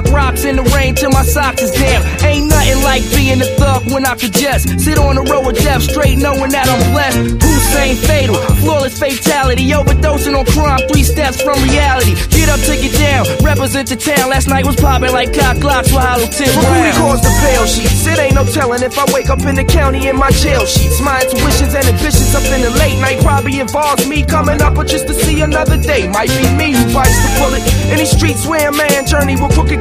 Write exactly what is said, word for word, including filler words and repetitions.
Pop rocks in the rain till my socks is damp. Ain't nothing like being a thug when I could just sit on the road with death, straight knowing that I'm blessed. Hussein fatal, flawless fatality, overdosing on crime, three steps from reality. Get up, take it down, represent the town. Last night was popping like cock glocks with hollow tin But who he calls the bail sheets? It ain't no telling if I wake up in the county in my jail sheets. My intuitions and ambitions up in the late night probably involves me coming up, but just to see another day. Might be me who bites the bullet in these streets where a man journey with crooked